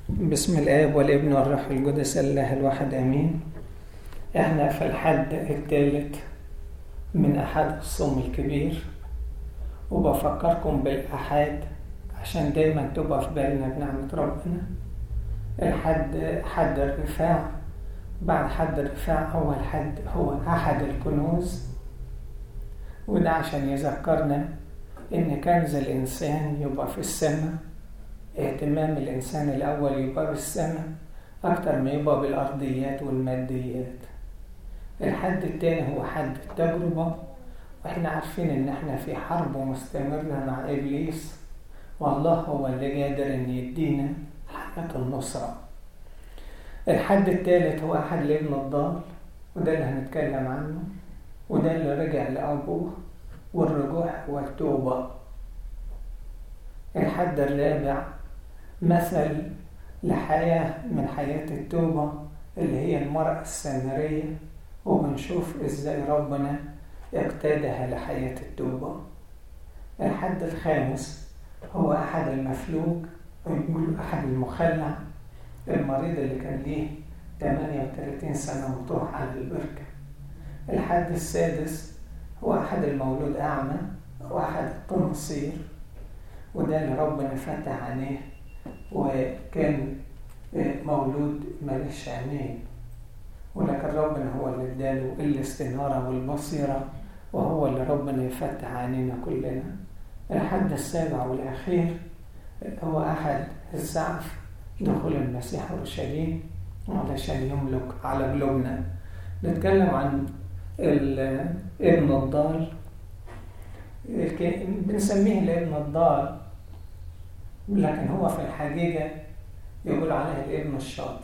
بسم الآب والابن والروح القدس الله الواحد آمين. احنا في الحد الثالث من أحد الصوم الكبير، وبفكركم بالأحد عشان دايما تبقى في بالنا بنعمة ربنا. حد الرفاع. بعد حد الرفاع أول حد هو أحد الكنوز، وده عشان يذكرنا إن كنز الإنسان يبقى في السماء. اهتمام الإنسان الأول يبقى بالسماء أكتر ما يبقى بالأرضيات والماديات. الحد التاني هو حد التجربة، وإحنا عارفين إن إحنا في حرب مستمرة مع إبليس، والله هو اللي قادر إن يدينا حياة النصرة. الحد التالت هو أحد الابن الضال، وده اللي هنتكلم عنه، وده اللي رجع لأبوه، والرجوع هو التوبة. الحد الرابع مثل لحياة من حياة التوبة اللي هي المرأة السامرية، وبنشوف إزاي ربنا اقتادها لحياة التوبة. الحد الخامس هو أحد المفلوج، ويقول أحد المخلع، المريض اللي كان ليه 38 سنة وطرح على البركة. الحد السادس هو أحد المولود أعمى، وأحد التنصير، وده اللي ربنا فتح عينيه وكان مولود مالش عينين، ولكن ربنا هو اللي اداله الاستنارة والبصيرة، وهو اللي ربنا يفتح عينينا كلنا. الحد السابع والأخير هو أحد الزعف، دخول المسيح اورشليم علشان يملك على قلوبنا. نتكلم عن الابن الضال، بنسميه الابن الضال، لكن هو في الحقيقة يقول عليه الابن الشاطر،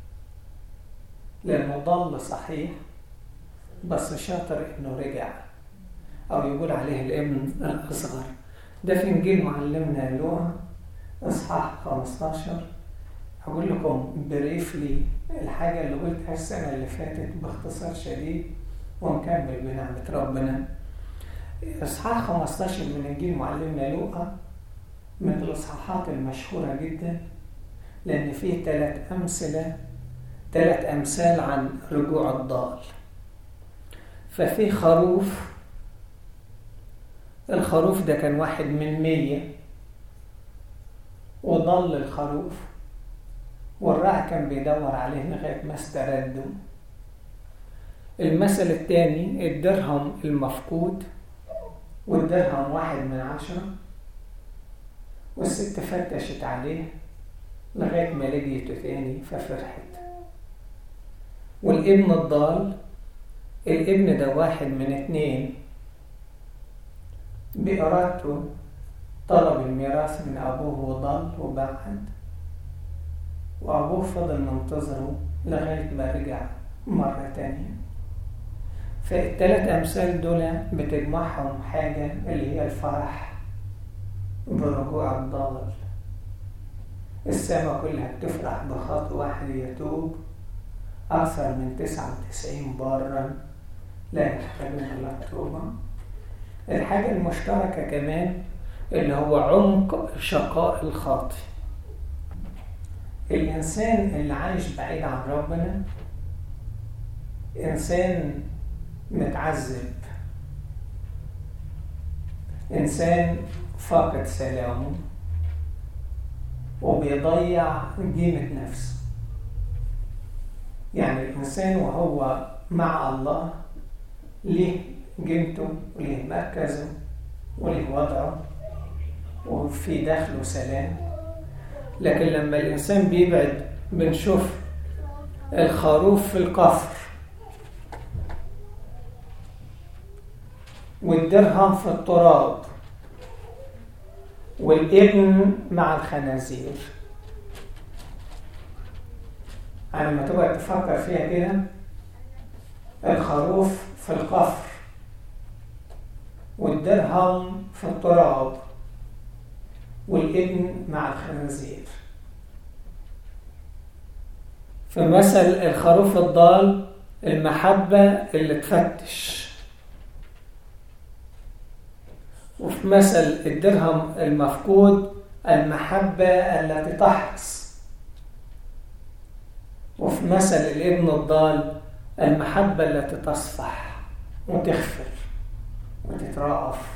لأنه ضل صحيح بس شاطر إنه رجع، أو يقول عليه الابن الأصغر. ده في إنجيل معلمنا لوقا إصحاح 15. هقول لكم بريفلي الحاجة اللي قلتها السنة اللي فاتت باختصار شديد، ونكمل بنعمة ربنا. إصحاح 15 من إنجيل معلمنا لوقا من الإصحاحات المشهورة جدا، لأن فيه 3 أمثال عن رجوع الضال. ففي خروف، الخروف ده كان واحد من 100، وضل الخروف، والراعي كان بيدور عليه لغاية ما استرده. المثل الثاني الدرهم المفقود، والدرهم 1/10، والست فتشت عليه لغاية ما لقيته تاني ففرحت. والابن الضال، الابن ده 1 من 2 بإرادته طلب الميراث من أبوه وضل وبعد، وأبوه فضل منتظره لغاية ما رجع مرة تانية. فال3 أمثال دول بتجمعهم حاجة اللي هي الفرح برجوع الضال. السماء كلها بتفرح بخط واحد يتوب، أكثر من 99 بارا لا يحتاجون إلى التوبة. الحاجة المشتركة كمان اللي هو عمق شقاء الخاطئ. الإنسان اللي عايش بعيد عن ربنا إنسان متعذب، إنسان فاقد سلامه، وبيضيع قيمة نفسه. يعني الإنسان وهو مع الله ليه قيمته وليه مركزه وليه وضعه وفي داخله سلام. لكن لما الإنسان بيبعد بنشوف الخروف في القفر، والدرهم في التراب، والابن مع الخنازير. لما تبقى تفكر فيها كده، الخروف في القفر، والدرهم في التراب، والابن مع الخنازير. في مثل الخروف الضال المحبة اللي تفتش، وفي مثل الدرهم المفقود المحبة التي تحرص. وفي مثل الابن الضال المحبة التي تصفح وتغفر وتترأف.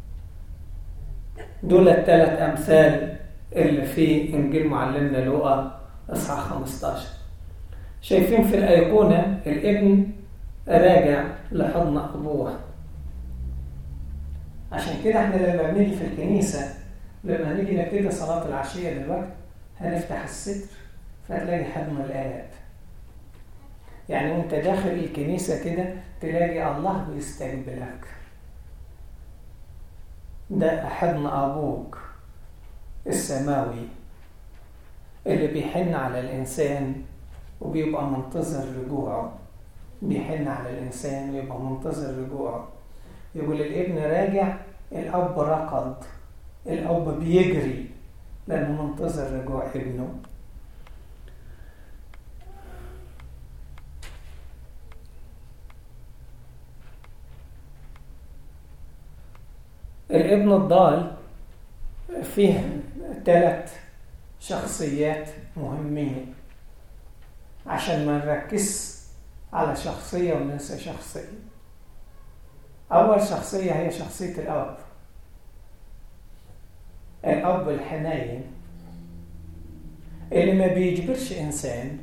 دول الثلاث أمثال اللي في إنجيل معلمنا لوقا إصحاح 15. شايفين في الأيقونة الابن راجع لحضن أبوه. عشان كده احنا لما بنيجي في الكنيسة، لما نيجي نبتدي صلاة العشية دلوقتي هنفتح الستر فتلاقي حضن الآب. يعني وانت داخل الكنيسة كده تلاقي الله بيستقبلك. ده حضن أبوك السماوي اللي بيحن على الإنسان وبيبقى منتظر رجوعه. بيحن على الإنسان ويبقى منتظر رجوعه. يقول الابن راجع، الأب ركض، الأب بيجري لأنه منتظر رجوع ابنه. الابن الضال فيه 3 شخصيات مهمين عشان ما نركز على شخصية وننسى شخصية. أول شخصية هي شخصية الأب. الأب الحنين اللي ما بيجبرش إنسان،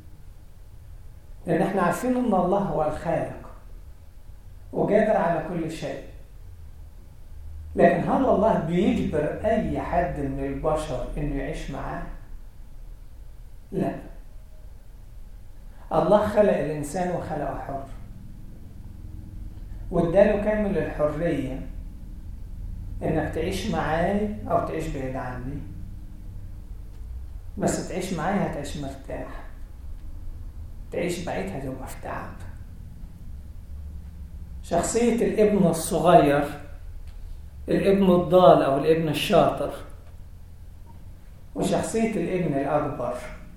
لأن احنا عارفين أن الله هو الخالق وقادر على كل شيء. لكن هل الله بيجبر أي حد من البشر إنه يعيش معاه؟ لا. الله خلق الإنسان وخلقه حر واداله كامل الحرية إنك تعيش معاي أو تعيش بعيد عني. بس تعيش معاي هتعيش مرتاح، تعيش بعيد هتبقى في تعب. شخصية الابن الصغير، الابن الضال أو الابن الشاطر، وشخصية الابن الأكبر.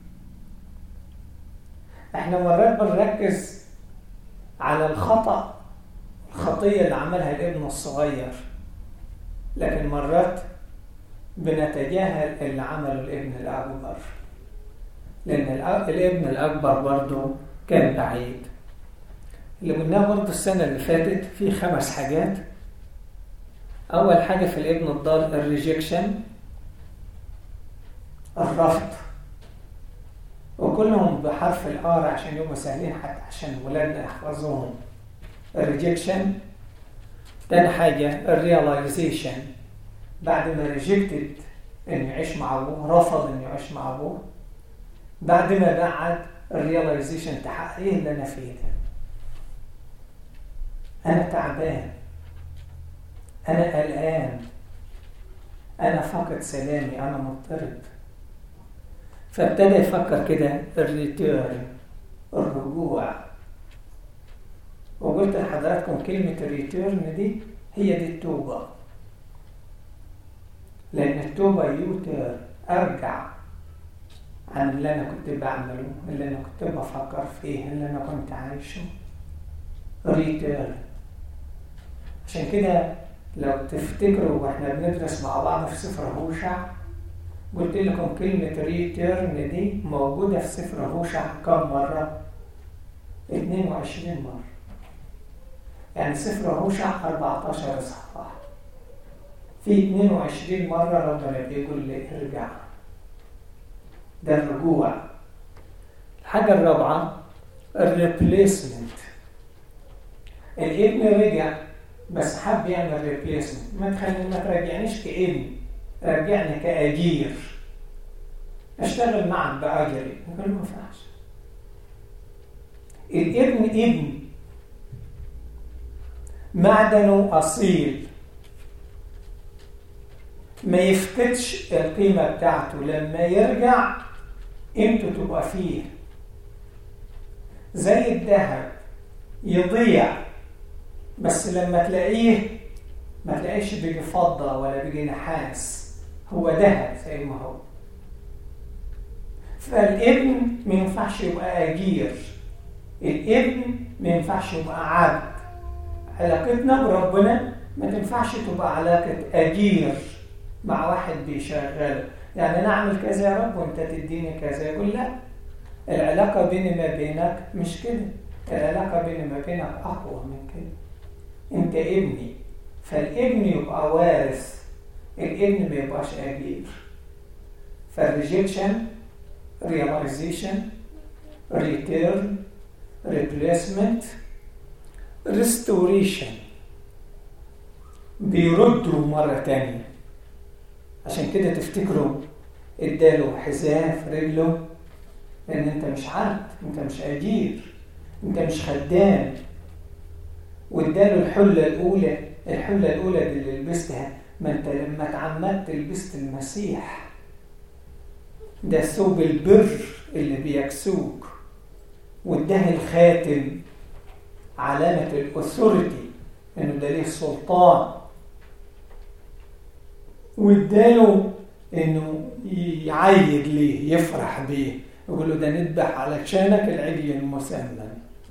احنا مرات بنركز على الخطية اللي عملها الابن الصغير، لكن مرات بنتجاهل اللي عمله الابن الأكبر، لأن الابن الأكبر برضه كان بعيد. اللي قلناه برضه السنة اللي فاتت في 5 حاجات. أول حاجة في الابن الضال الريجكشن، الرفض، وكلهم بحرف الآر عشان يبقوا سهلين حتى عشان ولادنا يحفظوهم. الريجكشن. تاني حاجة الرياليزيشن، بعد ما ريجكتد إنه يعيش مع أبوه، رفض إنه يعيش مع أبوه، بعد ما بعد الرياليزيشن تحقق إيه اللي أنا فيه ده؟ أنا تعبان، أنا قلقان، أنا فاقد سلامي، أنا مضطرب. فابتدى يفكر كده الريتيرن، الرجوع. وقلت لحضراتكم كلمة الريتيرن دي هي دي التوبة، لأن التوبة يوتر، أرجع عن اللي أنا كنت بعمله، اللي أنا كنت بفكر فيه، اللي أنا كنت عايشه. ريتيرن. عشان كده لو تفتكروا واحنا بندرس مع بعض في سفر هوشع، قلت لكم كلمة ريتيرن دي موجودة في سفر هوشع كم مرة؟ 22 مرة. يعني سفر هوشع 14 إصحاح، في 22 مرة ربنا بيقول لي ارجع. ده الرجوع. الحاجة الرابعة الريبليسمنت. الابن رجع بس حب يعمل ريبليسمنت. ما ترجعنيش كابن، رجعني كأجير، اشتغل معك بأجري. يقول ما ينفعش. الابن ابن، معدنه أصيل، ما يفقدش القيمة بتاعته. لما يرجع قيمته تبقى فيه. زي الذهب يضيع، بس لما تلاقيه ما تلاقيش بيجي فضة ولا بيجي نحاس، هو ذهب زي ما هو. فالابن ما ينفعش يبقى أجير، الابن ما ينفعش يبقى عبد. علاقتنا بربنا ما تنفعش تبقى علاقة أجير مع واحد بيشغل. يعني أنا أعمل كذا يا رب وأنت تديني كذا. يقول لا، العلاقة بيني ما بينك مش كده، العلاقة بيني ما بينك أقوى من كده. أنت ابني، فالابن يبقى وارث، الابن ما يبقاش أجير. فالريجكشن، realization، return، replacement، restoration، بيردوا مرة تانية. عشان كده تفتكروا اداله حذاء في رجله، لأن أنت مش عبد، أنت مش أجير، أنت مش خدام. واداله الحلة الأولى، الحلة الأولى اللي لبستها، ما أنت لما تعمدت لبست المسيح، ده ثوب البر اللي بيكسوك. واداه الخاتم، علامة الأثوريتي، إنه ده ليه سلطان. واداله إنه يعيد ليه، يفرح بيه، يقول له ده نذبح علشانك العجل المسمن.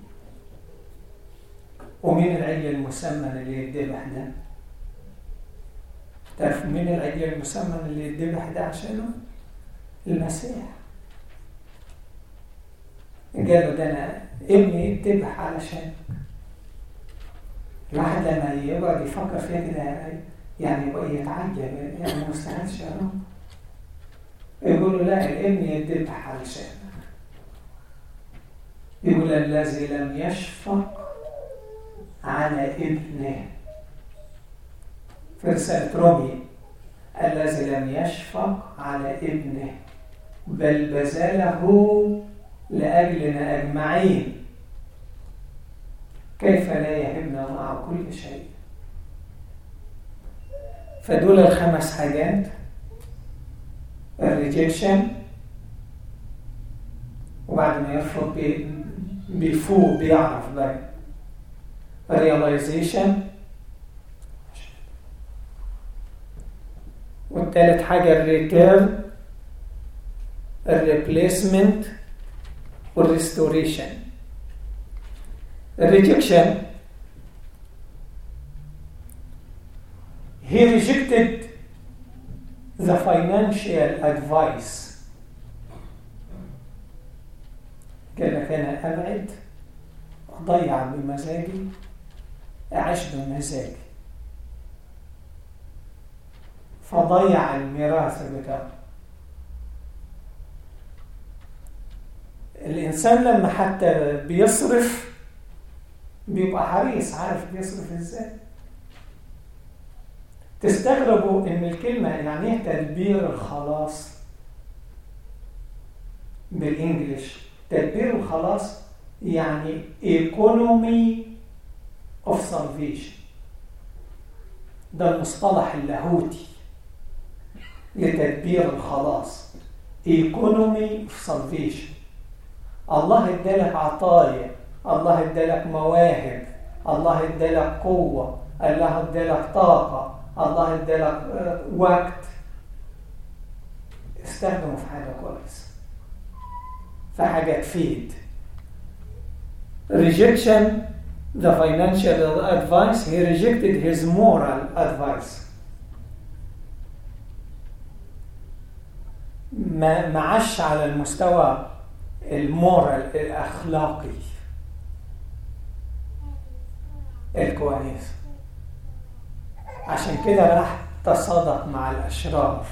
ومين العجل المسمن اللي يتذبح ده؟ تعرف مين العجل المسمن اللي يتذبح ده عشانه؟ المسيح. قال له ده أنا ابني يتذبح علشانك. الواحد لما يقعد يفكر فيها كده يعني يبقى يتعجب، يعني ما مستحيلش يا رب. يقول له لا، الابن يتذبح علشانك. يقول الذي لم يشفق على ابنه، في رسالة رومي، الذي لم يشفق على ابنه بل بذله لأجلنا أجمعين، كيف لا يهبنا مع كل شيء. فدول الخمس حاجات: الريجكشن، وبعد ما يرفض بيفوق، بيعرف بقى. الرياليزيشن، والثالث حاجة الريتيرن، الريبليسمنت، والريستوريشن. الريجكشن، he rejected the financial advice. قال لك أنا أبعد، أضيع بمزاجي، أعيش بمزاجي، فضيع الميراث بتاعه. الإنسان لما حتى بيصرف بيبقى حريص، عارف بيصرف إزاي. تستغربوا إن الكلمة يعني إيه تدبير الخلاص بالإنجليش. تدبير الخلاص يعني economy of salvation، ده المصطلح اللاهوتي لتدبير الخلاص، economy of salvation. الله ادالك عطايا، الله ادالك مواهب، الله ادالك قوة، الله ادالك طاقة، الله ادالك وقت، استخدمه في حاجة كويس، في حاجة تفيد. rejection the financial advice, he rejected his moral advice. ما عاش على المستوى المورال، الأخلاقي الكويس، عشان كده راح تصادق مع الأشرار.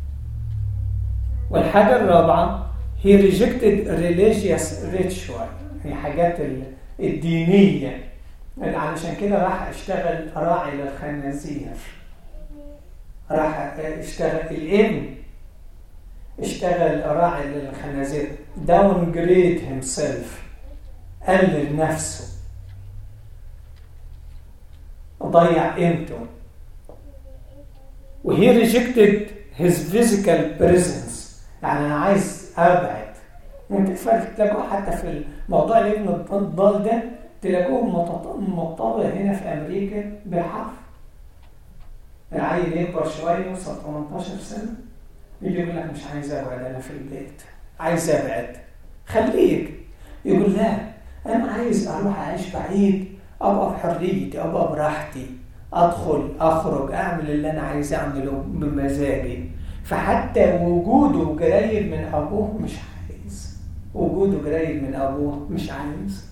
والحاجة الرابعة he rejected religious ritual، هي حاجات الدينية، علشان كده راح اشتغل راعي للخنازير، راح اشتغل الابن، اشتغل راعي للخنازير، downgrade himself، قلل نفسه، ضيع قيمته. وهي rejected his physical presence، يعني أنا عايز أبعد. ممكن تلاقوه حتى في الموضوع الابن الضال ده، تلاقوه مطبع هنا في أمريكا بالحرف. العيل يكبر شوية يوصل 18 سنة يجي يقول لك مش عايز أبعد، أنا في البيت عايز أبعد. خليك. يقول لا، أنا عايز أروح أعيش بعيد، أبقى بحريتي، أبقى براحتي، أدخل أخرج أعمل اللي أنا عايز أعمله بمزاجي. فحتى وجوده قريب من أبوه مش عايز. وجوده قريب من أبوه مش عايز.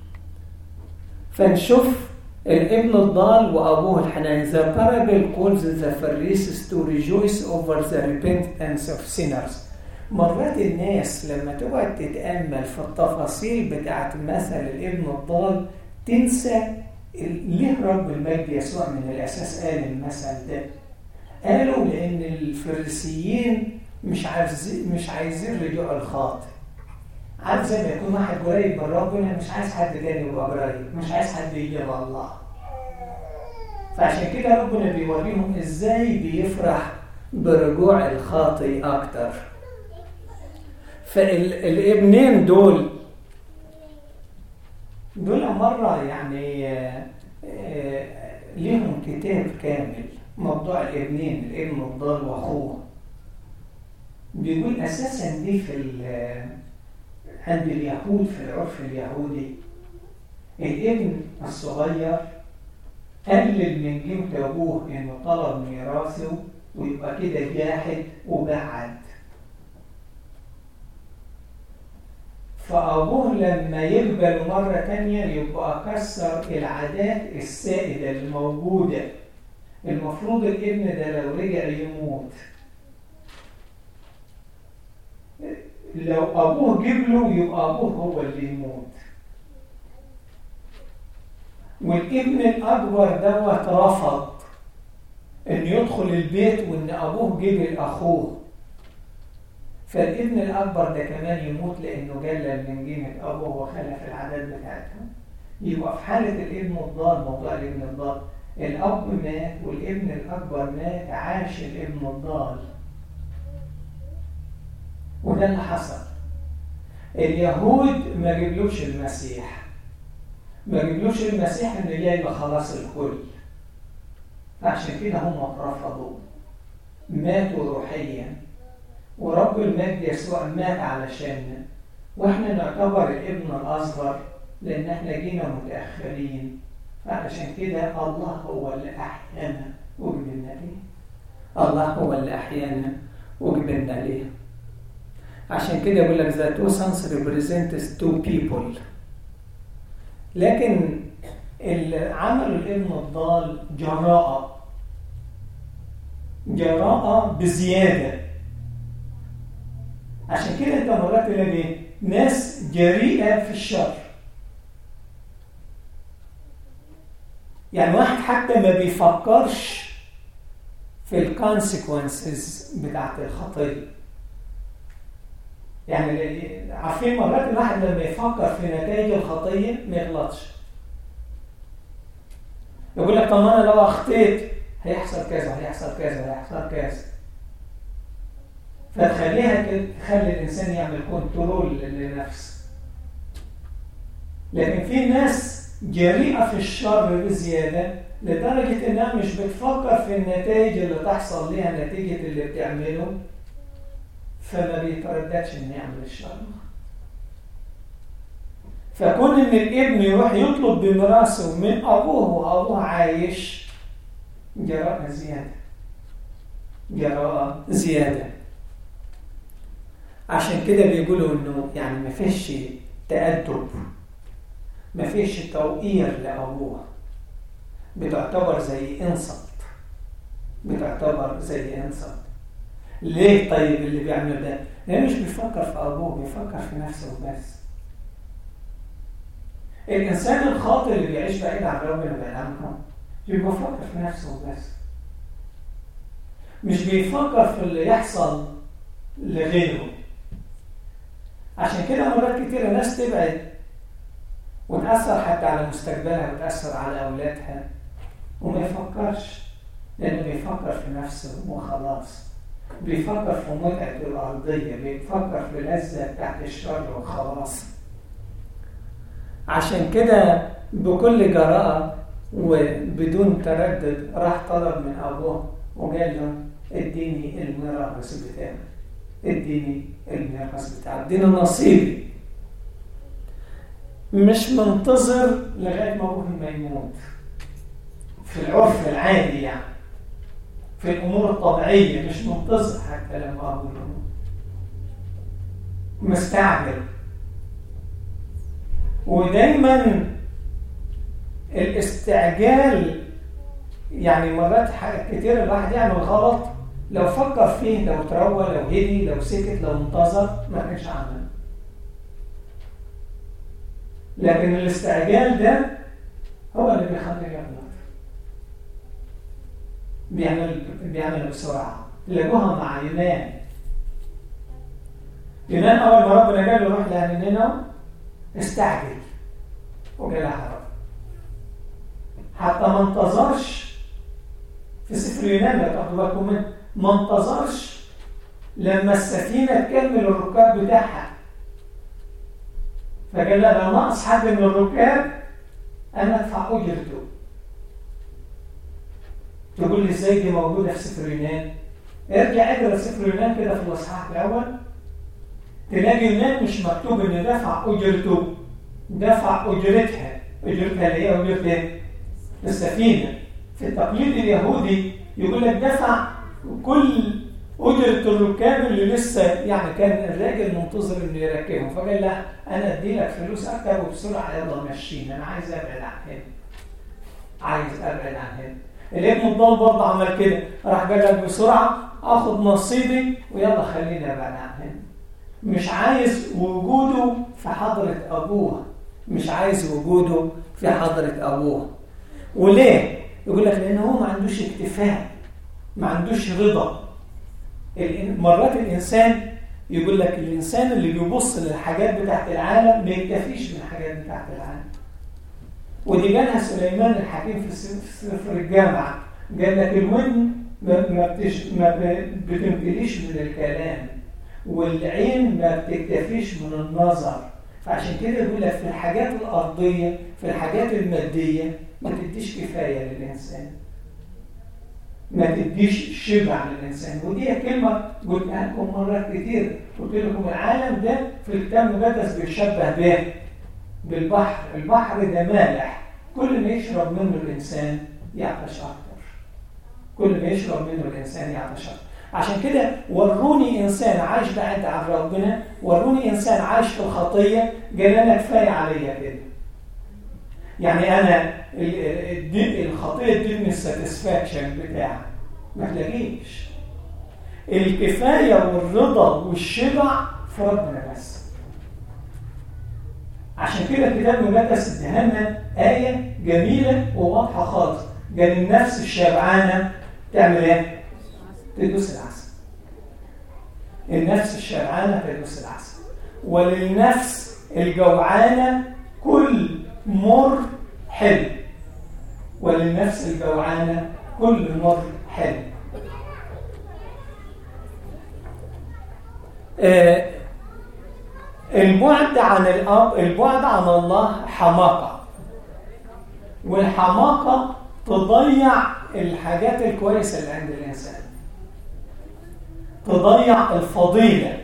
فنشوف الابن الضال وأبوه الحنان. The parable calls the Pharisees to rejoice over the repentance of sinners. مرات الناس لما تقعد تتأمل في التفاصيل بتاعت مثل الابن الضال تنسى ليه رب المجد يسوع من الأساس قال المثل ده. قالوا لأن الفريسيين مش عايزين رجوع الخاطئ. عارف زي ما يكون واحد قريب من ربنا مش عايز حد تاني يبقى قريب، مش عايز حد يجي الله. فعشان كده ربنا بيوريهم ازاي بيفرح برجوع الخاطئ اكتر. فالابنين دول مرة يعني ليهم كتاب كامل موضوع الابنين، الابن الضال واخوه. بيقول اساسا دي في عند اليهود في العرف اليهودي الابن الصغير قلل من قيمة أبوه إنه طلب ميراثه ويبقى كده جاحد وبعد. فأبوه لما يقبل مرة تانية يبقى كسر العادات السائدة الموجودة. المفروض الابن ده لو رجع يموت، لو أبوه قبله يبقى أبوه هو اللي يموت. والابن الأكبر دوت رفض إن يدخل البيت وإن أبوه قبل أخوه، فالابن الأكبر ده كمان يموت لأنه قلل من قيمة أبوه وخلف العادات بتاعتهم. يبقى في حالة الابن الضال، موضوع الابن الضال، الأب مات والابن الأكبر مات، عاش الابن الضال. وده اللي حصل. اليهود ما جبلوش المسيح، إنه جاي بخلاص الكل، عشان كده هم رفضوا، ماتوا روحيا. ورب المجد يسوع مات علشاننا، واحنا نعتبر الابن الأصغر لأن احنا جينا متأخرين. فعشان كده الله هو اللي أحيانا وجبلنا ليه. عشان كده يقول لك the two sons represents two people. لكن عمل الابن الضال جراءة بزيادة. عشان كده انت مرات تلاقي ناس جريئة في الشر. يعني واحد حتى ما بيفكرش في الكونسيكونسز بتاعت الخطية. يعني عارفين مرات الواحد لما يفكر في نتائج الخطية ما يغلطش. يقول لك طب انا لو اخطيت هيحصل كذا. فتخلي الانسان يعمل كنترول لنفسه. لكن في ناس جريئة في الشر بزيادة لدرجة انها مش بتفكر في النتائج اللي تحصل لها نتيجة اللي بتعمله، فما بيترددش ان يعمل الشر. فكون ان الابن يروح يطلب بميراثه من ابوه وابوه عايش جراءة زيادة. عشان كده بيقولوا انه يعني ما فيش تأدب، ما فيش توقير لابوه، بتعتبر زي انصت. ليه طيب اللي بيعمل ده؟ لأنه مش بيفكر في أبوه، بيفكر في نفسه بس. الإنسان الخاطئ اللي بيعيش بعيد عن ربنا بينامكم بيفكر في نفسه بس، مش بيفكر في اللي يحصل لغيره. عشان كده مرات كتير الناس تبعد وتأثر حتى على مستقبلها وتأثر على أولادها وما يفكرش، لأنه بيفكر في نفسه وخلاص. بيفكر في متعة الأرضية، بيفكر في العزة تحت الشر وخلاص. عشان كده بكل جراءة وبدون تردد راح طلب من أبوه وقال له اديني الميراث بتاعك، اديني نصيبي. مش منتظر لغاية ما أبوه ما يموت في العرف العادي، يعني في الأمور الطبيعية مش منتظر حتى لما أبوه يموت. مستعجل ودايما الاستعجال، يعني مرات كتير الواحد يعمل غلط لو فكر فيه، لو تروى، لو هدي، لو سكت، لو انتظر ما كانش عمل. لكن الاستعجال ده هو اللي بيخليه يغلط. بيعمل بسرعة. تلاقوها مع يونان. يونان أول ما ربنا قال له روح لنينوى استعجل وقال هرب، حتى ما انتظرش. في سفر يونان لو تاخدوا بالكم منه، ما انتظرش لما السفينة تكمل الركاب بتاعها، فقال لا لو ناقص حد من الركاب أنا أدفع أجرته. تقول لي إزاي دي موجودة في سفر يونان؟ ارجع اقرا سفر يونان كده في الإصحاح الأول، تلاقي يونان مش مكتوب إن دفع أجرته، دفع أجرتها. أجرتها اللي هي أجرة السفينة. في التقليد اليهودي يقول لك دفع كل أجرة الركاب اللي لسه، يعني كان الراجل منتظر إنه يركبهم، فقال لا أنا أدي لك فلوس أكتر وبسرعة يلا مشينا، أنا عايز أبعد عن هنا، عايز أبعد عن هنا. الابن الضال برضه عمل كده، راح قال لك بسرعة آخد نصيبي ويلا خليني أبعد عن هنا. مش عايز وجوده في حضرة أبوه، مش عايز وجوده في حضرة أبوه. وليه؟ يقول لك لأنه هو ما عندوش اكتفاء، ما عندوش رضا. مرات الإنسان يقول لك الإنسان اللي بيبص للحاجات بتاعت العالم ما يكتفيش بالحاجات بتاعت العالم. ودي قالها سليمان الحكيم في سفر الجامعة، قال لك الودن ما بتمتليش من الكلام، والعين ما بتكتفيش من النظر. فعشان كده يقول لك في الحاجات الأرضية، في الحاجات المادية ما تديش كفاية للإنسان، ما تديش شبع للإنسان. ودي كلمة قلتها لكم مرات كتير، قلت لكم العالم ده في الكتاب المقدس بيشبه به بالبحر. البحر ده مالح، كل ما يشرب منه الإنسان يعطش أكتر، كل ما يشرب منه الإنسان يعطش أكتر. عشان كده وروني إنسان عايش بعيد عن ربنا، وروني إنسان عايش في الخطية، قال أنا كفاية عليا كده. يعني أنا الخطية تديني الساتسفاكشن بتاعها، ما تلاقيش الكفاية والرضا والشبع في ربنا بس. عشان كده الكتاب المقدس ادانا آية جميلة وواضحة خالص، قال النفس الشبعانة تعمل ايه؟ تدوس العسل. النفس الشبعانة تدوس العسل. وللنفس الجوعانة كل مر حلو. وللنفس الجوعانة كل مر حلو. البعد عن الأب، البعد عن الله حماقة، والحماقة تضيع الحاجات الكويسة اللي عند الإنسان، تضيع الفضيلة،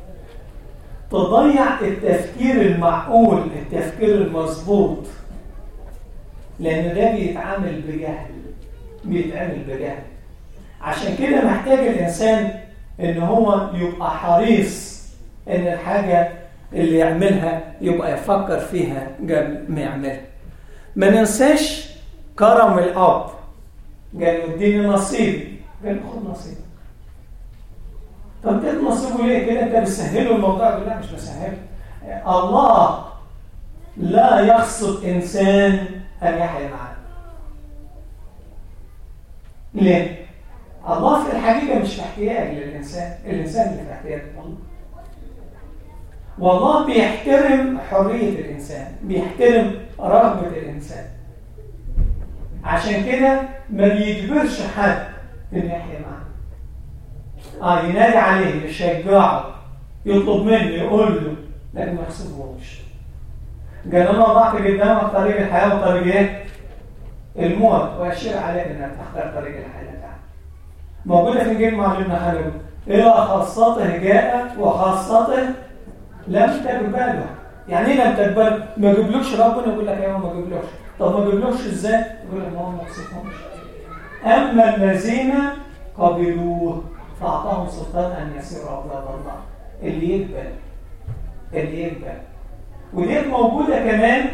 تضيع التفكير المعقول، التفكير المظبوط، لأن ده بيتعامل بجهل، بيتعامل بجهل. عشان كده محتاج الإنسان إن هو يبقى حريص إن الحاجة اللي يعملها يبقى يفكر فيها قبل ما يعملها. ما ننساش كرم الأب، قال اديني نصيبي، قال خد نصيبك. طب تدي نصيبه ليه كده؟ انت بتسهله الموضوع؟ يقول لا مش بسهله. الله لا يقصد انسان ان يحيا معاه. ليه؟ الله في الحقيقه مش في احتياج للانسان، الانسان اللي في احتياج الله. والله بيحترم حريه الانسان، بيحترم رغبه الانسان. عشان كده ما بيجبرش حد ان يحيا معاه. ينادي عليه، يشجعه، يطلب منه، يقول له، لكن ما يحسبهوش. قال انا وضعت قدامك طريق الحياه وطريق ايه؟ الموت، واشير عليك انك تختار طريق الحياه بتاعك. موجوده في انجيل معلمنا خالد، الى خاصته جاء وخاصته لم تقبله. يعني ايه لم تقبله؟ ما جبلوش ربنا، يقول لك ايوه ما جبلوش. طب ما جبلوش ازاي؟ يقول لك ما هو ما وصفهمش. اما الذين قبلوه فأعطاهم سلطان أن يصيروا أولاد الله. اللي يقبل ودي موجودة كمان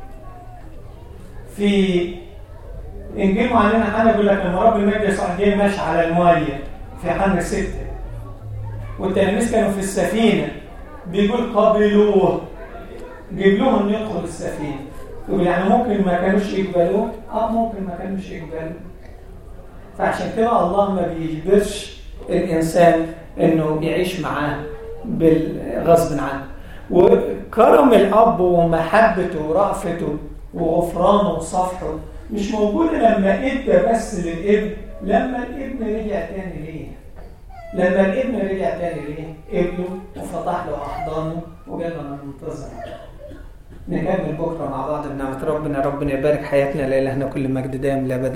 في إنجيل معلمنا حنا، يقول لك لما رب المجد يسوع جه ماشي على المية في حنا 6، والتلاميذ كانوا في السفينة، بيقول قبلوه، جيب لهم يدخل السفينة. يقول يعني ممكن ما كانوش يقبلوه؟ ممكن ما كانوش يقبلوه. فعشان كده الله ما بيجبرش الإنسان إنه يعيش معاه بالغصب عنه. وكرم الأب ومحبته ورأفته وغفرانه وصفحه مش موجودة لما ادى بس للابن، لما الابن رجع تاني ليه. لما الابن رجع تاني ليه ابنه وفتح له أحضانه وقال له أنا منتظر. نكمل بكرة مع بعض بنعمة ربنا. ربنا يبارك حياتنا، لإلهنا كل مجد دائم لأبد.